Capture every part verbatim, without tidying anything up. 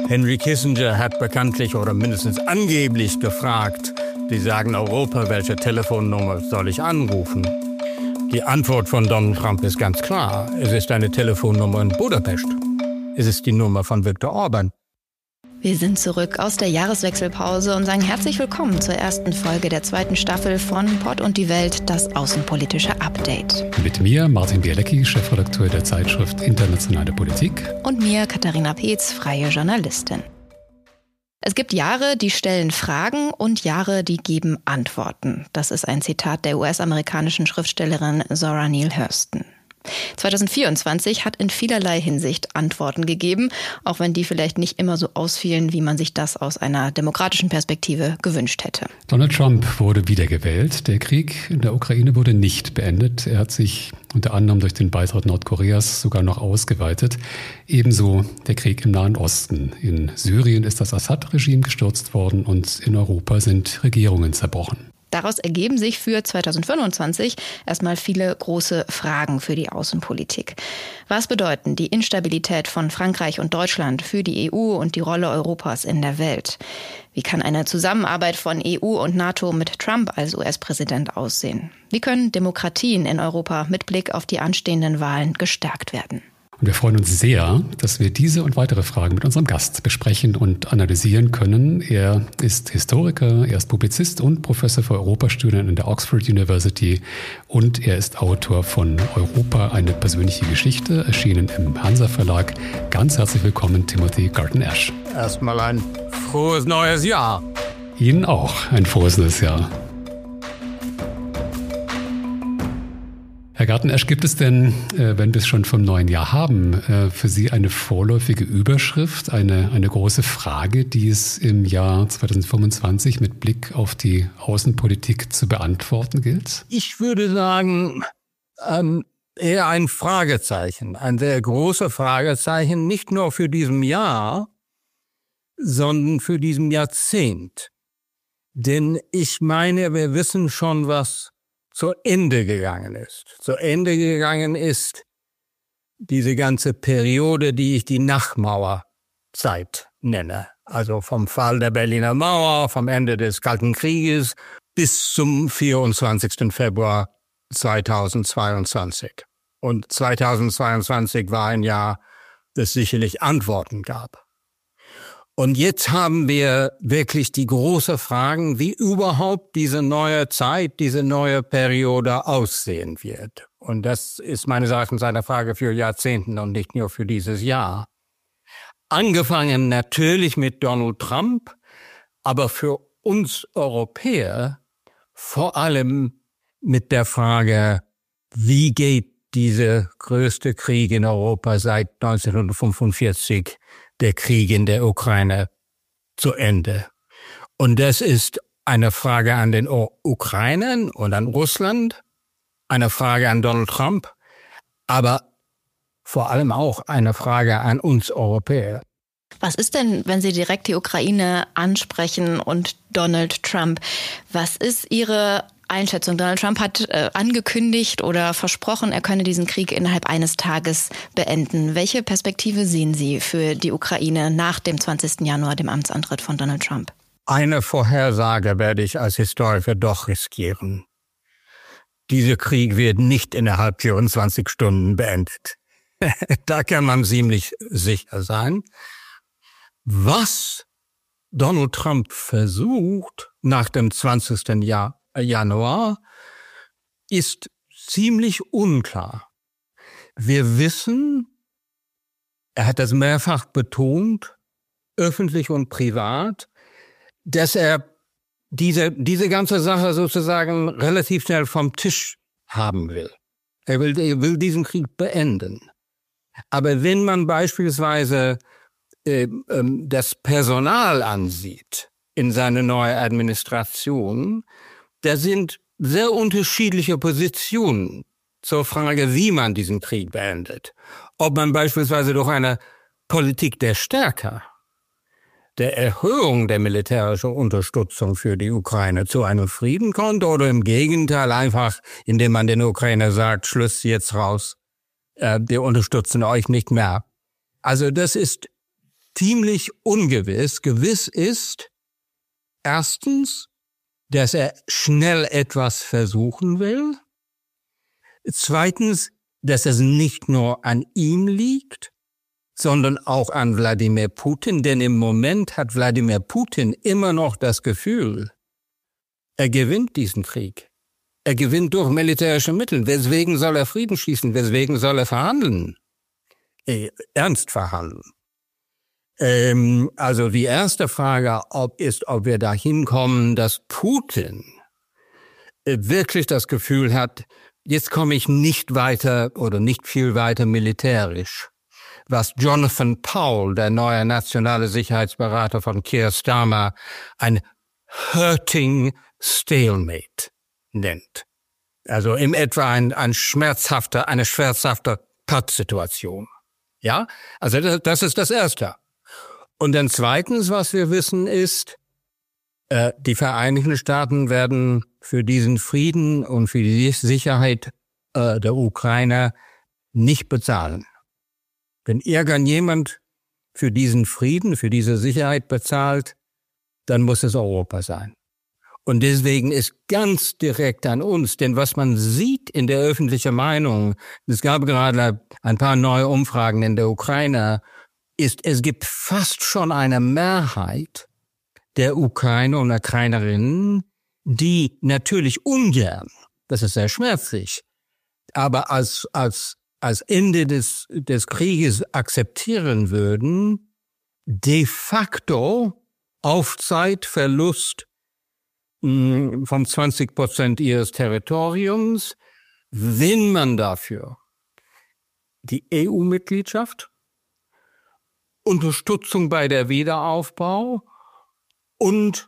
Henry Kissinger hat bekanntlich oder mindestens angeblich gefragt, Sie sagen Europa, welche Telefonnummer soll ich anrufen? Die Antwort von Donald Trump ist ganz klar. Es ist eine Telefonnummer in Budapest. Es ist die Nummer von Viktor Orban. Wir sind zurück aus der Jahreswechselpause und sagen herzlich willkommen zur ersten Folge der zweiten Staffel von Pott und die Welt, das außenpolitische Update. Mit mir, Martin Bielecki, Chefredakteur der Zeitschrift Internationale Politik. Und mir, Katharina Peetz, freie Journalistin. Es gibt Jahre, die stellen Fragen und Jahre, die geben Antworten. Das ist ein Zitat der U S-amerikanischen Schriftstellerin Zora Neale Hurston. zwanzig vierundzwanzig hat in vielerlei Hinsicht Antworten gegeben, auch wenn die vielleicht nicht immer so ausfielen, wie man sich das aus einer demokratischen Perspektive gewünscht hätte. Donald Trump wurde wiedergewählt. Der Krieg in der Ukraine wurde nicht beendet. Er hat sich unter anderem durch den Beitritt Nordkoreas sogar noch ausgeweitet. Ebenso der Krieg im Nahen Osten. In Syrien ist das Assad-Regime gestürzt worden und in Europa sind Regierungen zerbrochen. Daraus ergeben sich für zwanzig fünfundzwanzig erstmal viele große Fragen für die Außenpolitik. Was bedeuten die Instabilität von Frankreich und Deutschland für die E U und die Rolle Europas in der Welt? Wie kann eine Zusammenarbeit von E U und NATO mit Trump als U S-Präsident aussehen? Wie können Demokratien in Europa mit Blick auf die anstehenden Wahlen gestärkt werden? Und wir freuen uns sehr, dass wir diese und weitere Fragen mit unserem Gast besprechen und analysieren können. Er ist Historiker, er ist Publizist und Professor für Europastudien an der Oxford University und er ist Autor von Europa, eine persönliche Geschichte, erschienen im Hansa Verlag. Ganz herzlich willkommen, Timothy Garton-Ash. Erstmal ein frohes neues Jahr. Ihnen auch ein frohes neues Jahr. Herr Garton-Ash, gibt es denn, wenn wir es schon vom neuen Jahr haben, für Sie eine vorläufige Überschrift, eine, eine große Frage, die es im Jahr zwanzig fünfundzwanzig mit Blick auf die Außenpolitik zu beantworten gilt? Ich würde sagen, ähm, eher ein Fragezeichen, ein sehr großes Fragezeichen, nicht nur für diesem Jahr, sondern für diesem Jahrzehnt. Denn ich meine, wir wissen schon, was zu Ende gegangen ist. Zu Ende gegangen ist diese ganze Periode, die ich die Nachmauerzeit nenne. Also vom Fall der Berliner Mauer, vom Ende des Kalten Krieges bis zum vierundzwanzigsten Februar zweitausendzweiundzwanzig. Und zweitausendzweiundzwanzig war ein Jahr, das sicherlich Antworten gab. Und jetzt haben wir wirklich die großen Fragen, wie überhaupt diese neue Zeit, diese neue Periode aussehen wird. Und das ist meines Erachtens eine Frage für Jahrzehnten und nicht nur für dieses Jahr. Angefangen natürlich mit Donald Trump, aber für uns Europäer vor allem mit der Frage, wie geht dieser größte Krieg in Europa seit neunzehnhundertfünfundvierzig, der Krieg in der Ukraine, zu Ende. Und das ist eine Frage an den Ukrainern und an Russland, eine Frage an Donald Trump, aber vor allem auch eine Frage an uns Europäer. Was ist denn, wenn Sie direkt die Ukraine ansprechen und Donald Trump? Was ist Ihre Einschätzung? Donald Trump hat äh, angekündigt oder versprochen, er könne diesen Krieg innerhalb eines Tages beenden. Welche Perspektive sehen Sie für die Ukraine nach dem zwanzigsten Januar, dem Amtsantritt von Donald Trump? Eine Vorhersage werde ich als Historiker doch riskieren. Dieser Krieg wird nicht innerhalb vierundzwanzig Stunden beendet. Da kann man ziemlich sicher sein. Was Donald Trump versucht nach dem zwanzigsten Jahr Januar ist ziemlich unklar. Wir wissen, er hat das mehrfach betont, öffentlich und privat, dass er diese, diese ganze Sache sozusagen relativ schnell vom Tisch haben will. Er will, er will diesen Krieg beenden. Aber wenn man beispielsweise äh, äh, das Personal ansieht in seine neue Administration, da sind sehr unterschiedliche Positionen zur Frage, wie man diesen Krieg beendet. Ob man beispielsweise durch eine Politik der Stärke, der Erhöhung der militärischen Unterstützung für die Ukraine zu einem Frieden kommt oder im Gegenteil einfach, indem man den Ukrainer sagt, Schluss jetzt raus, äh, wir unterstützen euch nicht mehr. Also das ist ziemlich ungewiss. Gewiss ist erstens, dass er schnell etwas versuchen will. Zweitens, dass es nicht nur an ihm liegt, sondern auch an Wladimir Putin. Denn im Moment hat Wladimir Putin immer noch das Gefühl, er gewinnt diesen Krieg. Er gewinnt durch militärische Mittel. Weswegen soll er Frieden schließen? Weswegen soll er verhandeln? Äh, ernst verhandeln. Ähm, also die erste Frage ob, ist, ob wir dahin kommen, dass Putin äh, wirklich das Gefühl hat, jetzt komme ich nicht weiter oder nicht viel weiter militärisch. Was Jonathan Powell, der neue nationale Sicherheitsberater von Keir Starmer, ein hurting stalemate nennt. Also im etwa ein, ein schmerzhafter, eine schmerzhafte Pattsituation. Ja, also das, das ist das Erste. Und dann zweitens, was wir wissen, ist, äh, die Vereinigten Staaten werden für diesen Frieden und für die Sicherheit äh, der Ukraine nicht bezahlen. Wenn irgendjemand für diesen Frieden, für diese Sicherheit bezahlt, dann muss es Europa sein. Und deswegen ist ganz direkt an uns, denn was man sieht in der öffentlichen Meinung, es gab gerade ein paar neue Umfragen in der Ukraine, ist, es gibt fast schon eine Mehrheit der Ukrainer und Ukrainerinnen, die natürlich ungern, das ist sehr schmerzlich, aber als, als, als Ende des, des Krieges akzeptieren würden, de facto Aufzeitverlust von zwanzig Prozent ihres Territoriums, wenn man dafür die E U-Mitgliedschaft, Unterstützung bei der Wiederaufbau und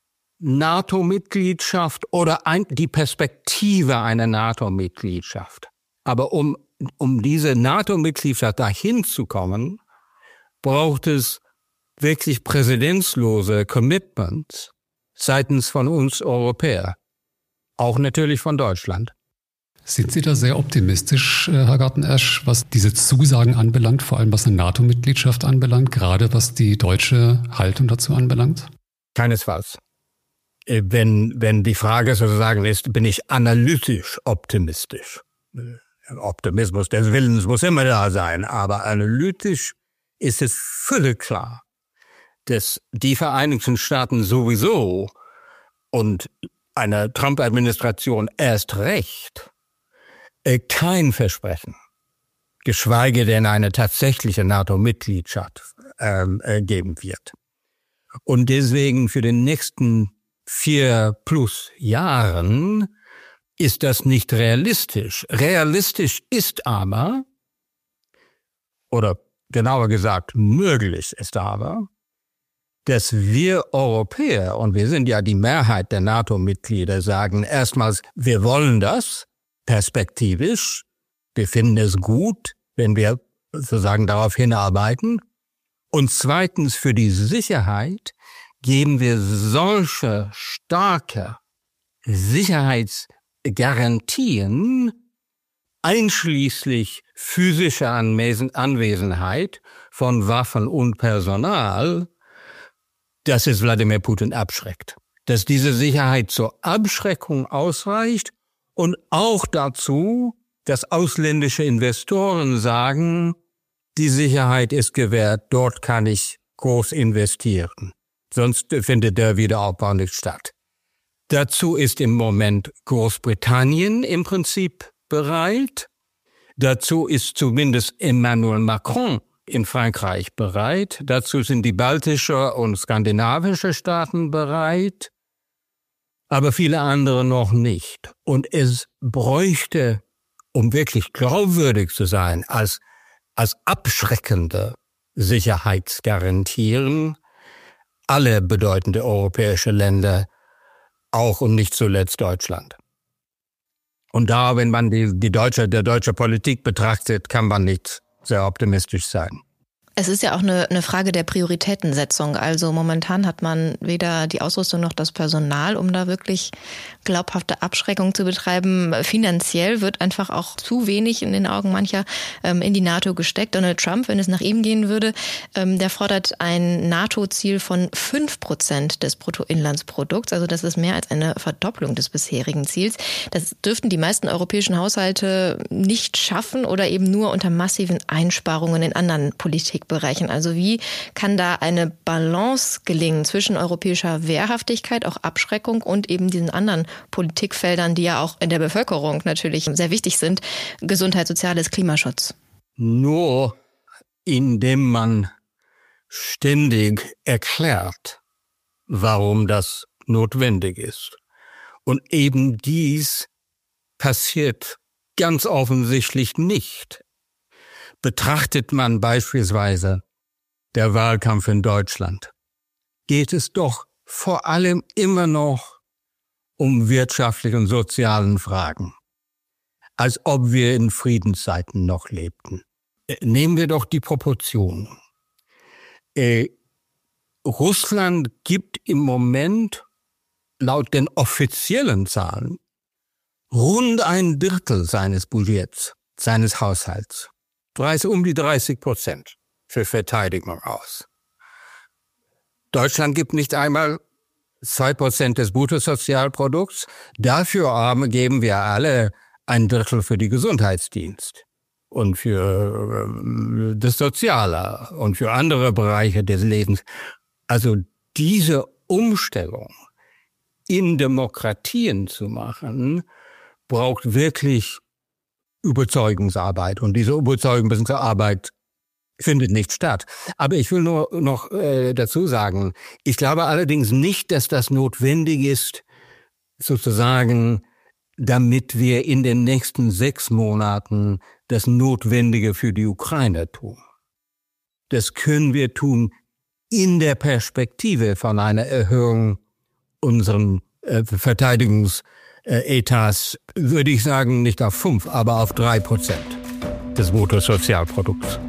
NATO-Mitgliedschaft oder ein, die Perspektive einer NATO-Mitgliedschaft. Aber um, um diese NATO-Mitgliedschaft dahin zu kommen, braucht es wirklich präzedenzlose Commitments seitens von uns Europäer, auch natürlich von Deutschland. Sind Sie da sehr optimistisch, Herr Garten-Esch, was diese Zusagen anbelangt, vor allem was eine NATO-Mitgliedschaft anbelangt, gerade was die deutsche Haltung dazu anbelangt? Keinesfalls. Wenn, wenn die Frage sozusagen ist, bin ich analytisch optimistisch. Optimismus des Willens muss immer da sein, aber analytisch ist es völlig klar, dass die Vereinigten Staaten sowieso und eine Trump-Administration erst recht kein Versprechen, geschweige denn eine tatsächliche NATO-Mitgliedschaft ähm, äh, geben wird. Und deswegen für den nächsten vier plus Jahren ist das nicht realistisch. Realistisch ist aber, oder genauer gesagt möglich ist aber, dass wir Europäer, und wir sind ja die Mehrheit der NATO-Mitglieder, sagen erstmals, wir wollen das perspektivisch, wir finden es gut, wenn wir sozusagen darauf hinarbeiten. Und zweitens, für die Sicherheit geben wir solche starke Sicherheitsgarantien, einschließlich physischer Anwesenheit von Waffen und Personal, dass es Wladimir Putin abschreckt. Dass diese Sicherheit zur Abschreckung ausreicht und auch dazu, dass ausländische Investoren sagen, die Sicherheit ist gewährt, dort kann ich groß investieren. Sonst findet der Wiederaufbau nicht statt. Dazu ist im Moment Großbritannien im Prinzip bereit. Dazu ist zumindest Emmanuel Macron in Frankreich bereit. Dazu sind die baltischen und skandinavischen Staaten bereit, aber viele andere noch nicht. Und es bräuchte, um wirklich glaubwürdig zu sein, als, als abschreckende Sicherheitsgarantien, alle bedeutende europäische Länder, auch und nicht zuletzt Deutschland. Und da, wenn man die, die deutsche, der deutsche Politik betrachtet, kann man nicht sehr optimistisch sein. Es ist ja auch eine, eine Frage der Prioritätensetzung. Also momentan hat man weder die Ausrüstung noch das Personal, um da wirklich glaubhafte Abschreckung zu betreiben. Finanziell wird einfach auch zu wenig in den Augen mancher ähm, in die NATO gesteckt. Donald Trump, wenn es nach ihm gehen würde, ähm, der fordert ein NATO-Ziel von fünf Prozent des Bruttoinlandsprodukts. Also das ist mehr als eine Verdopplung des bisherigen Ziels. Das dürften die meisten europäischen Haushalte nicht schaffen oder eben nur unter massiven Einsparungen in anderen Politikbereichen. Also wie kann da eine Balance gelingen zwischen europäischer Wehrhaftigkeit, auch Abschreckung und eben diesen anderen Politikfeldern, die ja auch in der Bevölkerung natürlich sehr wichtig sind, Gesundheit, Soziales, Klimaschutz? Nur indem man ständig erklärt, warum das notwendig ist. Und eben dies passiert ganz offensichtlich nicht. Betrachtet man beispielsweise der Wahlkampf in Deutschland, geht es doch vor allem immer noch um wirtschaftliche und sozialen Fragen, als ob wir in Friedenszeiten noch lebten. Nehmen wir doch die Proportionen. Äh, Russland gibt im Moment laut den offiziellen Zahlen rund ein Drittel seines Budgets, seines Haushalts. Um die dreißig Prozent für Verteidigung aus. Deutschland gibt nicht einmal zwei Prozent des Bruttosozialprodukts. Dafür aber geben wir alle ein Drittel für den Gesundheitsdienst und für äh, das Soziale und für andere Bereiche des Lebens. Also diese Umstellung in Demokratien zu machen, braucht wirklich Überzeugungsarbeit. Und diese Überzeugungsarbeit findet nicht statt. Aber ich will nur noch äh, dazu sagen, ich glaube allerdings nicht, dass das notwendig ist, sozusagen, damit wir in den nächsten sechs Monaten das Notwendige für die Ukraine tun. Das können wir tun in der Perspektive von einer Erhöhung unseren äh, Verteidigungsetats, würde ich sagen, nicht auf fünf, aber auf drei Prozent des Bruttosozialprodukts.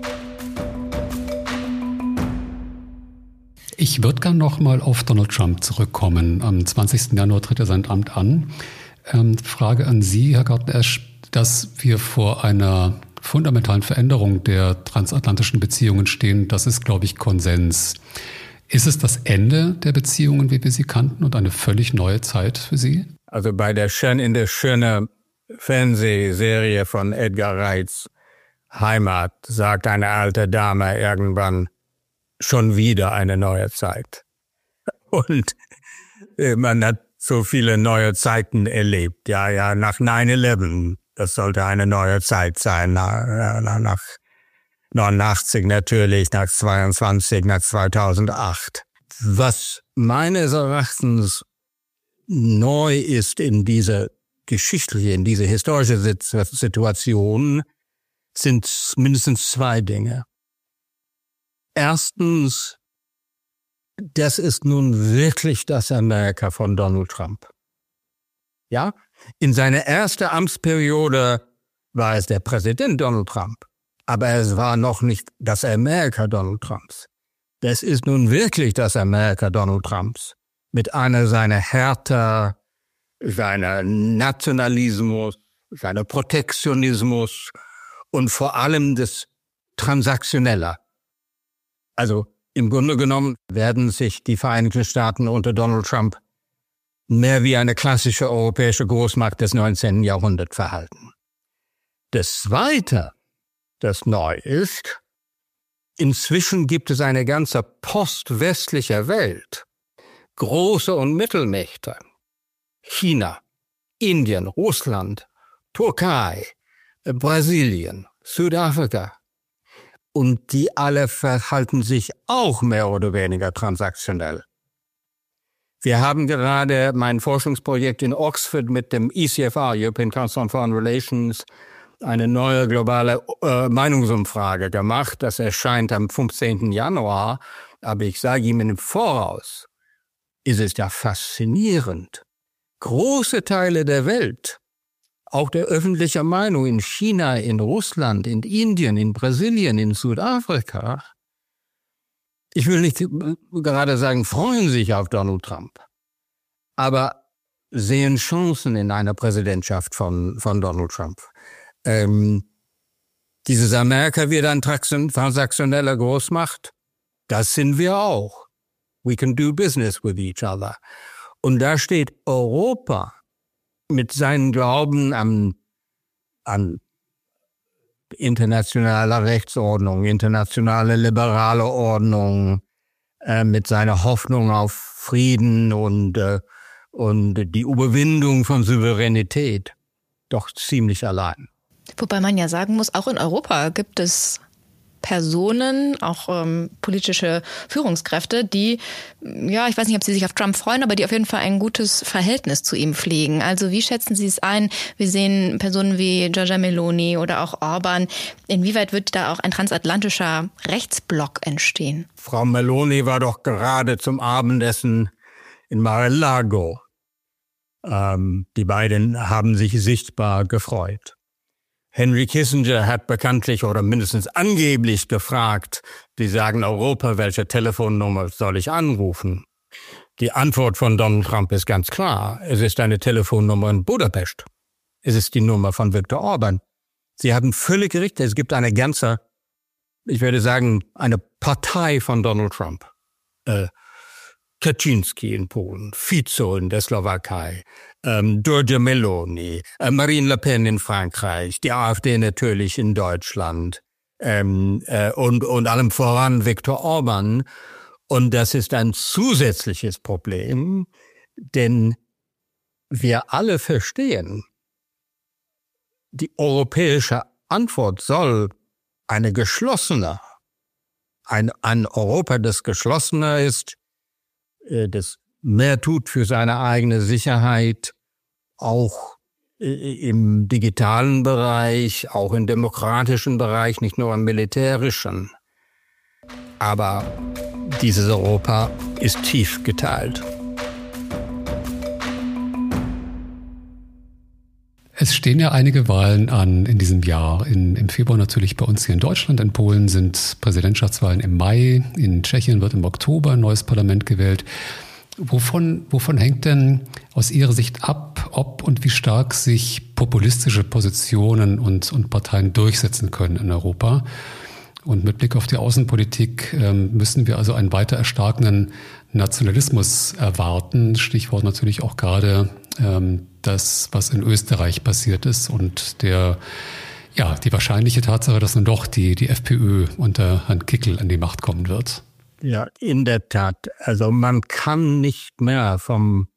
Ich würde gerne noch mal auf Donald Trump zurückkommen. Am zwanzigsten Januar tritt er sein Amt an. Ähm, Frage an Sie, Herr Gartner-Esch, dass wir vor einer fundamentalen Veränderung der transatlantischen Beziehungen stehen, das ist, glaube ich, Konsens. Ist es das Ende der Beziehungen, wie wir sie kannten, und eine völlig neue Zeit für Sie? Also bei der schön, in der schönen Fernsehserie von Edgar Reitz, Heimat, sagt eine alte Dame irgendwann, schon wieder eine neue Zeit. Und äh, man hat so viele neue Zeiten erlebt. Ja, ja, nach nine eleven, das sollte eine neue Zeit sein. Nach, nach neunundachtzig natürlich, nach zweiundzwanzig, nach zweitausendacht. Was meines Erachtens neu ist in dieser geschichtliche, in dieser historische Situation, sind mindestens zwei Dinge. Erstens, das ist nun wirklich das Amerika von Donald Trump. Ja, in seiner ersten Amtsperiode war es der Präsident Donald Trump, aber es war noch nicht das Amerika Donald Trumps. Das ist nun wirklich das Amerika Donald Trumps mit einer seiner Härte, seiner Nationalismus, seiner Protektionismus und vor allem das Transaktionelle. Also im Grunde genommen werden sich die Vereinigten Staaten unter Donald Trump mehr wie eine klassische europäische Großmacht des neunzehnten Jahrhunderts verhalten. Das Zweite, das neu ist, inzwischen gibt es eine ganze postwestliche Welt, große und Mittelmächte, China, Indien, Russland, Türkei, Brasilien, Südafrika. Und die alle verhalten sich auch mehr oder weniger transaktionell. Wir haben gerade mein Forschungsprojekt in Oxford mit dem E C F R, European Council on Foreign Relations, eine neue globale äh, Meinungsumfrage gemacht. Das erscheint am fünfzehnten Januar. Aber ich sage Ihnen im Voraus, ist es ja faszinierend. Große Teile der Welt, auch der öffentlichen Meinung in China, in Russland, in Indien, in Brasilien, in Südafrika, ich will nicht gerade sagen, freuen sich auf Donald Trump, aber sehen Chancen in einer Präsidentschaft von, von Donald Trump. Ähm, dieses Amerika wird ein transaktioneller Großmacht, das sind wir auch. We can do business with each other. Und da steht Europa mit seinem Glauben an, an internationale Rechtsordnung, internationale liberale Ordnung, äh, mit seiner Hoffnung auf Frieden und, äh, und die Überwindung von Souveränität doch ziemlich allein. Wobei man ja sagen muss, auch in Europa gibt es Personen, auch ähm, politische Führungskräfte, die, ja, ich weiß nicht, ob sie sich auf Trump freuen, aber die auf jeden Fall ein gutes Verhältnis zu ihm pflegen. Also wie schätzen Sie es ein? Wir sehen Personen wie Giorgia Meloni oder auch Orban. Inwieweit wird da auch ein transatlantischer Rechtsblock entstehen? Frau Meloni war doch gerade zum Abendessen in Mar-a-Lago. Ähm, die beiden haben sich sichtbar gefreut. Henry Kissinger hat bekanntlich oder mindestens angeblich gefragt, die sagen Europa, welche Telefonnummer soll ich anrufen? Die Antwort von Donald Trump ist ganz klar. Es ist eine Telefonnummer in Budapest. Es ist die Nummer von Viktor Orban. Sie haben völlig recht. Es gibt eine ganze, ich würde sagen, eine Partei von Donald Trump. Äh, Kaczynski in Polen, Fico in der Slowakei, ähm, Giorgia Meloni, äh, Marine Le Pen in Frankreich, die AfD natürlich in Deutschland ähm, äh, und, und allem voran Viktor Orban. Und das ist ein zusätzliches Problem, denn wir alle verstehen, die europäische Antwort soll eine geschlossene, ein, ein Europa, das geschlossener ist, das mehr tut für seine eigene Sicherheit, auch im digitalen Bereich, auch im demokratischen Bereich, nicht nur im militärischen. Aber dieses Europa ist tief geteilt. Es stehen ja einige Wahlen an in diesem Jahr. In, Im Februar natürlich bei uns hier in Deutschland. In Polen sind Präsidentschaftswahlen im Mai. In Tschechien wird im Oktober ein neues Parlament gewählt. Wovon, wovon hängt denn aus Ihrer Sicht ab, ob und wie stark sich populistische Positionen und, und Parteien durchsetzen können in Europa? Und mit Blick auf die Außenpolitik ähm, müssen wir also einen weiter erstarkenden Nationalismus erwarten. Stichwort natürlich auch gerade ähm, das, was in Österreich passiert ist und der, ja, die wahrscheinliche Tatsache, dass nun doch die, die FPÖ unter Herrn Kickl an die Macht kommen wird. Ja, in der Tat. Also man kann nicht mehr vom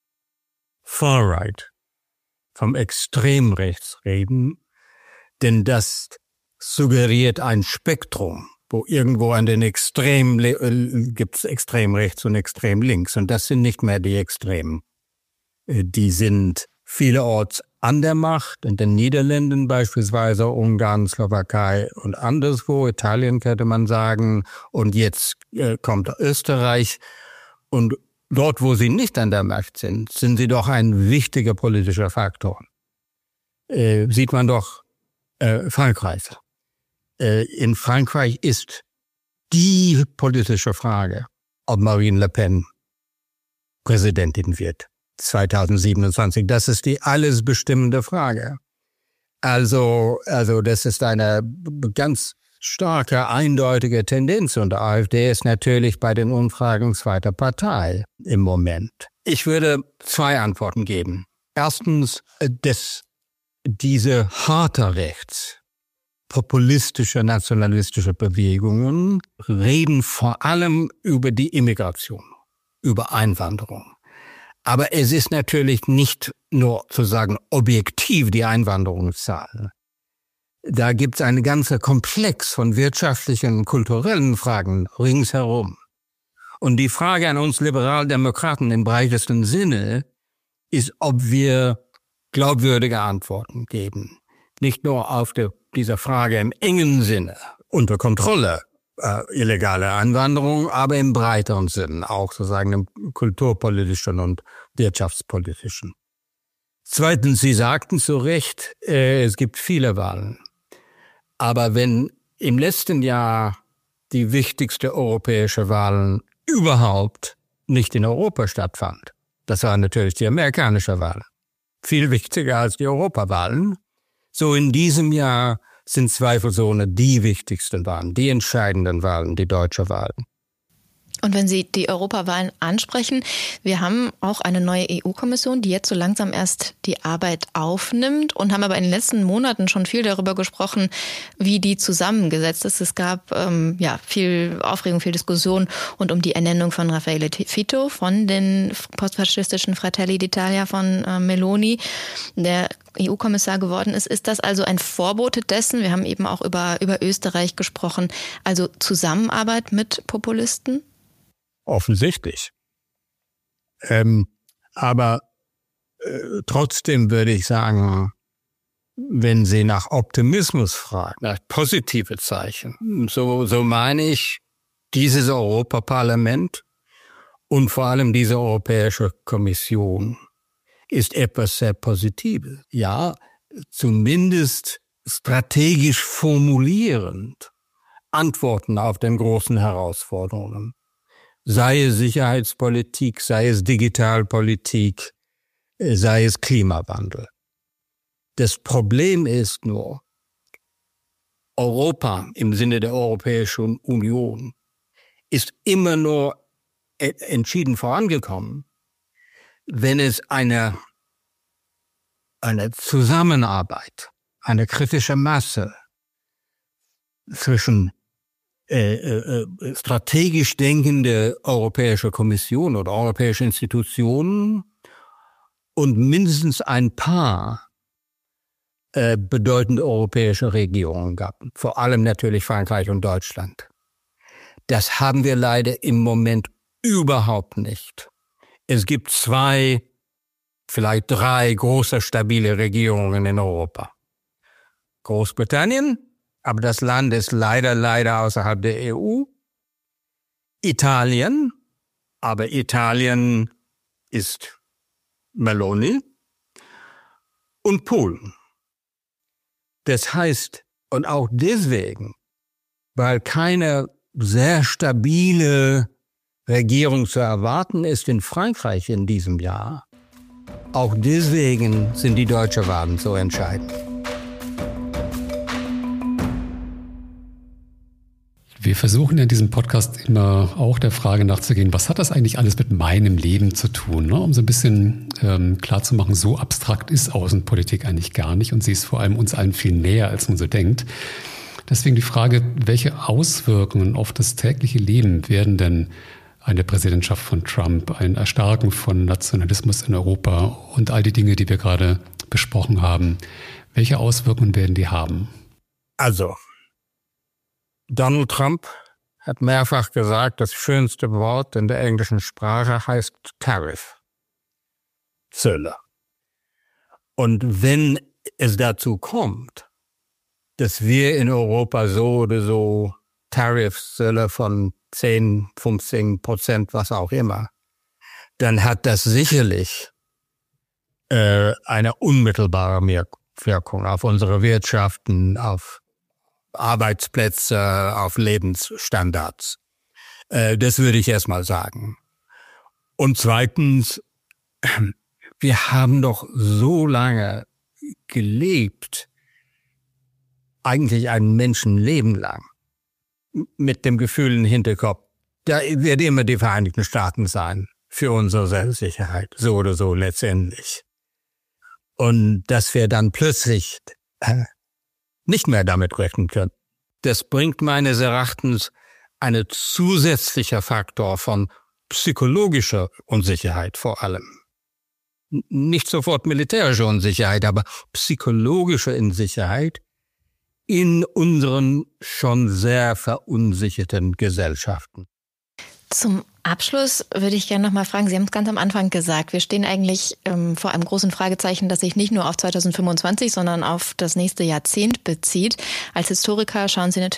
Far-Right, vom Extremrechts reden, denn das suggeriert ein Spektrum, wo irgendwo an den Extrem äh, gibt es extrem rechts und extrem links. Und das sind nicht mehr die Extremen. Die sind vielerorts an der Macht, in den Niederlanden beispielsweise, Ungarn, Slowakei und anderswo, Italien könnte man sagen. Und jetzt äh, kommt Österreich. Und dort, wo sie nicht an der Macht sind, sind sie doch ein wichtiger politischer Faktor. Äh, sieht man doch äh, Frankreich. Äh, in Frankreich ist die politische Frage, ob Marine Le Pen Präsidentin wird. zweitausendsiebenundzwanzig. Das ist die alles bestimmende Frage. Also, also das ist eine ganz starke, eindeutige Tendenz. Und die AfD ist natürlich bei den Umfragen zweite Partei im Moment. Ich würde zwei Antworten geben. Erstens, dass diese harte Rechts, populistische, nationalistische Bewegungen reden vor allem über die Immigration, über Einwanderung. Aber es ist natürlich nicht nur zu sagen objektiv die Einwanderungszahl. Da gibt es einen ganzen Komplex von wirtschaftlichen und kulturellen Fragen ringsherum. Und die Frage an uns Liberaldemokraten im breitesten Sinne ist, ob wir glaubwürdige Antworten geben. Nicht nur auf die, dieser Frage im engen Sinne, unter Kontrolle, Äh, illegale Einwanderung, aber im breiteren Sinn, auch sozusagen im kulturpolitischen und wirtschaftspolitischen. Zweitens, Sie sagten zu Recht, äh, es gibt viele Wahlen. Aber wenn im letzten Jahr die wichtigste europäische Wahl überhaupt nicht in Europa stattfand, das war natürlich die amerikanische Wahl. Viel wichtiger als die Europawahlen. So in diesem Jahr sind zweifelsohne die wichtigsten Wahlen, die entscheidenden Wahlen, die deutsche Wahlen. Und wenn Sie die Europawahlen ansprechen, wir haben auch eine neue E U-Kommission, die jetzt so langsam erst die Arbeit aufnimmt und haben aber in den letzten Monaten schon viel darüber gesprochen, wie die zusammengesetzt ist. Es gab ähm, ja viel Aufregung, viel Diskussion und um die Ernennung von Raffaele Fitto von den postfaschistischen Fratelli d'Italia von äh, Meloni, der E U-Kommissar geworden ist. Ist das also ein Vorbote dessen? Wir haben eben auch über, über Österreich gesprochen. Also Zusammenarbeit mit Populisten? Offensichtlich. Ähm, aber äh, trotzdem würde ich sagen, wenn Sie nach Optimismus fragen, nach positive Zeichen, so, so meine ich, dieses Europaparlament und vor allem diese Europäische Kommission ist etwas sehr Positives. Ja, zumindest strategisch formulierend Antworten auf den großen Herausforderungen. Sei es Sicherheitspolitik, sei es Digitalpolitik, sei es Klimawandel. Das Problem ist nur, Europa im Sinne der Europäischen Union ist immer nur entschieden vorangekommen, wenn es eine, eine Zusammenarbeit, eine kritische Masse zwischen Äh, äh, strategisch denkende Europäische Kommission oder europäische Institutionen und mindestens ein paar äh, bedeutende europäische Regierungen gab. Vor allem natürlich Frankreich und Deutschland. Das haben wir leider im Moment überhaupt nicht. Es gibt zwei, vielleicht drei große stabile Regierungen in Europa. Großbritannien, aber das Land ist leider, leider außerhalb der E U. Italien, aber Italien ist Meloni. Und Polen. Das heißt, und auch deswegen, weil keine sehr stabile Regierung zu erwarten ist in Frankreich in diesem Jahr, auch deswegen sind die deutschen Wahlen so entscheidend. Wir versuchen ja in diesem Podcast immer auch der Frage nachzugehen, was hat das eigentlich alles mit meinem Leben zu tun? Ne? Um so ein bisschen ähm, klarzumachen, so abstrakt ist Außenpolitik eigentlich gar nicht und sie ist vor allem uns allen viel näher, als man so denkt. Deswegen die Frage, welche Auswirkungen auf das tägliche Leben werden denn eine Präsidentschaft von Trump, ein Erstarken von Nationalismus in Europa und all die Dinge, die wir gerade besprochen haben, welche Auswirkungen werden die haben? Also, Donald Trump hat mehrfach gesagt, das schönste Wort in der englischen Sprache heißt Tariff. Zölle. Und wenn es dazu kommt, dass wir in Europa so oder so Tariffzölle von zehn, fünfzehn Prozent, was auch immer, dann hat das sicherlich äh, eine unmittelbare Wirkung auf unsere Wirtschaften, auf Arbeitsplätze, auf Lebensstandards. Äh, das würde ich erstmal sagen. Und zweitens, wir haben doch so lange gelebt, eigentlich ein Menschenleben lang, mit dem Gefühl im Hinterkopf, da wird immer die Vereinigten Staaten sein für unsere Sicherheit, so oder so letztendlich. Und dass wir dann plötzlich äh, nicht mehr damit rechnen können. Das bringt meines Erachtens einen zusätzlichen Faktor von psychologischer Unsicherheit vor allem. Nicht sofort militärische Unsicherheit, aber psychologische Unsicherheit in unseren schon sehr verunsicherten Gesellschaften. Zum Abschluss würde ich gerne noch mal fragen, Sie haben es ganz am Anfang gesagt, wir stehen eigentlich ähm, vor einem großen Fragezeichen, das sich nicht nur auf zwanzig fünfundzwanzig, sondern auf das nächste Jahrzehnt bezieht. Als Historiker schauen Sie natürlich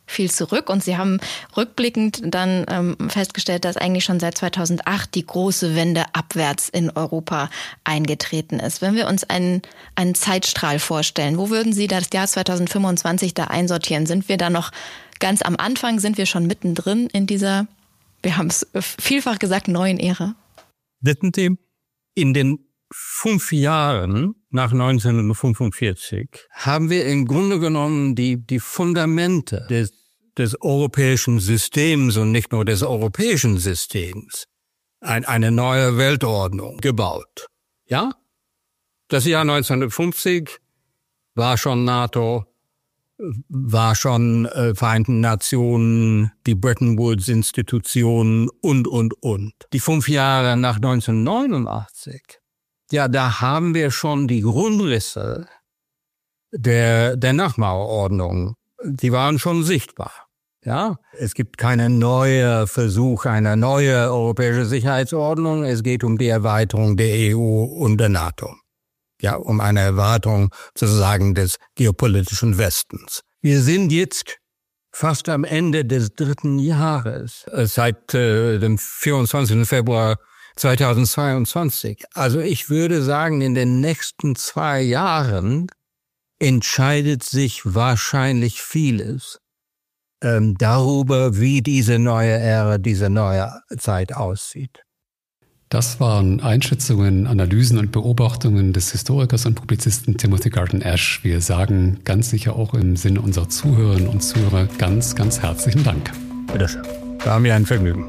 viel zurück. Und Sie haben rückblickend dann ähm, festgestellt, dass eigentlich schon seit zweitausendacht die große Wende abwärts in Europa eingetreten ist. Wenn wir uns einen, einen Zeitstrahl vorstellen, wo würden Sie das Jahr zweitausendfünfundzwanzig da einsortieren? Sind wir da noch ganz am Anfang? Sind wir schon mittendrin in dieser, wir haben es vielfach gesagt, neuen Ära? Wissen Sie, in den fünf Jahren nach neunzehnhundertfünfundvierzig haben wir im Grunde genommen die, die Fundamente des, des europäischen Systems und nicht nur des europäischen Systems, ein, eine neue Weltordnung gebaut. Ja? Das Jahr neunzehnhundertfünfzig war schon NATO, war schon äh, Vereinten Nationen, die Bretton Woods Institutionen und, und, und. Die fünf Jahre nach neunzehnhundertneunundachtzig, ja, da haben wir schon die Grundrisse der, der Nachmauerordnung. Die waren schon sichtbar. Ja, es gibt keinen neuen Versuch, eine neue europäische Sicherheitsordnung. Es geht um die Erweiterung der E U und der NATO. Ja, um eine Erweiterung sozusagen des geopolitischen Westens. Wir sind jetzt fast am Ende des dritten Jahres, seit äh, dem vierundzwanzigsten Februar zweitausendzweiundzwanzig. Also ich würde sagen, in den nächsten zwei Jahren entscheidet sich wahrscheinlich vieles ähm, darüber, wie diese neue Ära, diese neue Zeit aussieht. Das waren Einschätzungen, Analysen und Beobachtungen des Historikers und Publizisten Timothy Garton Ash. Wir sagen ganz sicher auch im Sinne unserer Zuhörerinnen und Zuhörer ganz, ganz herzlichen Dank. Bitte schön. War mir ein Vergnügen.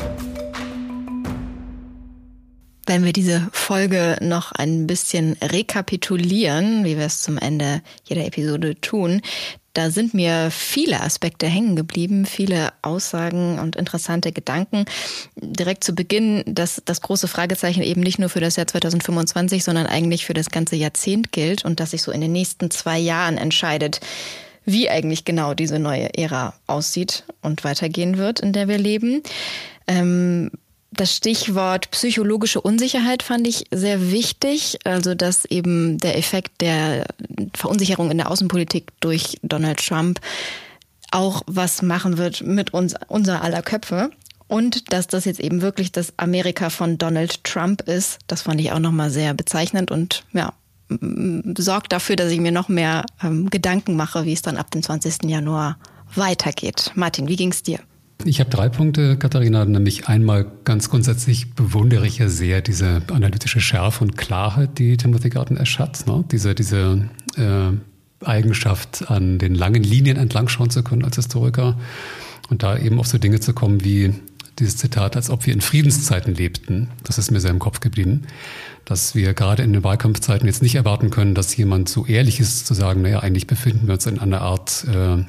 Wenn wir diese Folge noch ein bisschen rekapitulieren, wie wir es zum Ende jeder Episode tun, da sind mir viele Aspekte hängen geblieben, viele Aussagen und interessante Gedanken. Direkt zu Beginn, dass das große Fragezeichen eben nicht nur für das Jahr zweitausendfünfundzwanzig, sondern eigentlich für das ganze Jahrzehnt gilt und dass sich so in den nächsten zwei Jahren entscheidet, wie eigentlich genau diese neue Ära aussieht und weitergehen wird, in der wir leben. Ähm, Das Stichwort psychologische Unsicherheit fand ich sehr wichtig, also dass eben der Effekt der Verunsicherung in der Außenpolitik durch Donald Trump auch was machen wird mit uns, unser aller Köpfe und dass das jetzt eben wirklich das Amerika von Donald Trump ist, das fand ich auch nochmal sehr bezeichnend und ja, sorgt dafür, dass ich mir noch mehr ähm, Gedanken mache, wie es dann ab dem zwanzigsten Januar weitergeht. Martin, wie ging's dir? Ich habe drei Punkte, Katharina, nämlich einmal ganz grundsätzlich bewundere ich ja sehr diese analytische Schärfe und Klarheit, die Timothy Garton Ash hat, ne? Diese, diese äh, Eigenschaft, an den langen Linien entlang schauen zu können als Historiker und da eben auf so Dinge zu kommen wie dieses Zitat, als ob wir in Friedenszeiten lebten. Das ist mir sehr im Kopf geblieben, dass wir gerade in den Wahlkampfzeiten jetzt nicht erwarten können, dass jemand so ehrlich ist, zu sagen, naja, eigentlich befinden wir uns in einer Art äh,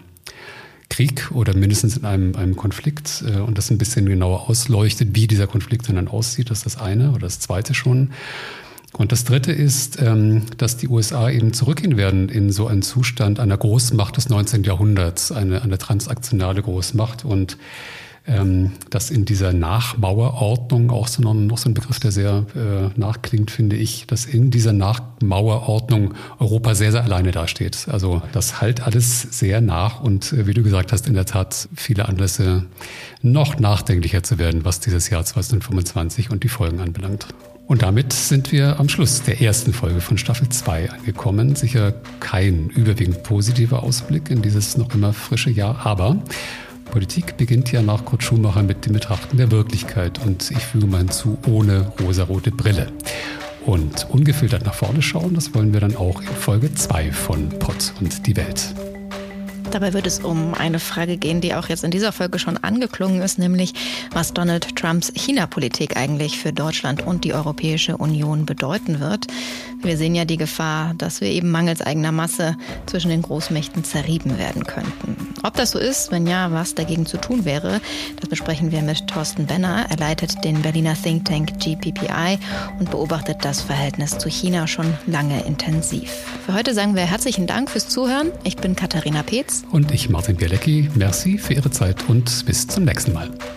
Krieg oder mindestens in einem, einem Konflikt äh, und das ein bisschen genauer ausleuchtet, wie dieser Konflikt dann aussieht. Das ist das eine oder das zweite schon. Und das dritte ist, ähm, dass die U S A eben zurückgehen werden in so einen Zustand einer Großmacht des neunzehnten Jahrhunderts, eine, eine transaktionale Großmacht und ähm, dass in dieser Nachmauerordnung, auch so noch, noch so ein Begriff, der sehr äh, nachklingt, finde ich, dass in dieser Nachmauerordnung Europa sehr, sehr alleine dasteht. Also das halt alles sehr nach und äh, wie du gesagt hast, in der Tat viele Anlässe, noch nachdenklicher zu werden, was dieses Jahr zweitausendfünfundzwanzig und die Folgen anbelangt. Und damit sind wir am Schluss der ersten Folge von Staffel zwei angekommen. Sicher kein überwiegend positiver Ausblick in dieses noch immer frische Jahr, aber Politik beginnt ja nach Kurt Schumacher mit dem Betrachten der Wirklichkeit und ich füge mal hinzu, ohne rosarote Brille. Und ungefiltert nach vorne schauen, das wollen wir dann auch in Folge zwei von Pott und die Welt. Dabei wird es um eine Frage gehen, die auch jetzt in dieser Folge schon angeklungen ist, nämlich was Donald Trumps China-Politik eigentlich für Deutschland und die Europäische Union bedeuten wird. Wir sehen ja die Gefahr, dass wir eben mangels eigener Masse zwischen den Großmächten zerrieben werden könnten. Ob das so ist, wenn ja, was dagegen zu tun wäre, das besprechen wir mit Thorsten Benner. Er leitet den Berliner Think Tank G P P I und beobachtet das Verhältnis zu China schon lange intensiv. Für heute sagen wir herzlichen Dank fürs Zuhören. Ich bin Katharina Peetz. Und ich, Martin Bielecki. Merci für Ihre Zeit und bis zum nächsten Mal.